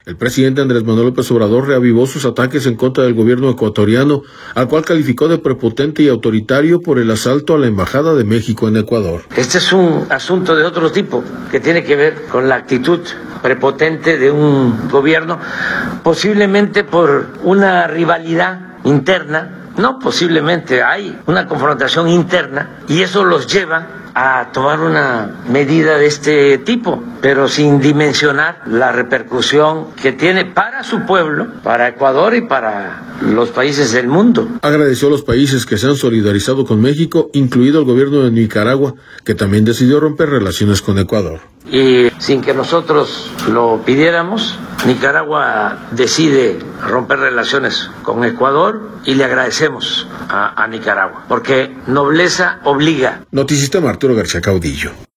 El presidente Andrés Manuel López Obrador reavivó sus ataques en contra del gobierno ecuatoriano, al cual calificó de prepotente y autoritario por el asalto a la Embajada de México en Ecuador. Este es un asunto de otro tipo, que tiene que ver con la actitud prepotente de un gobierno, posiblemente por una rivalidad interna. No, posiblemente hay una confrontación interna y eso los lleva a tomar una medida de este tipo, pero sin dimensionar la repercusión que tiene para su pueblo, para Ecuador y para los países del mundo. Agradeció a los países que se han solidarizado con México, incluido el gobierno de Nicaragua, que también decidió romper relaciones con Ecuador. Y sin que nosotros lo pidiéramos, Nicaragua decide romper relaciones con Ecuador y le agradecemos a Nicaragua, porque nobleza obliga. Noticista Arturo García Caudillo.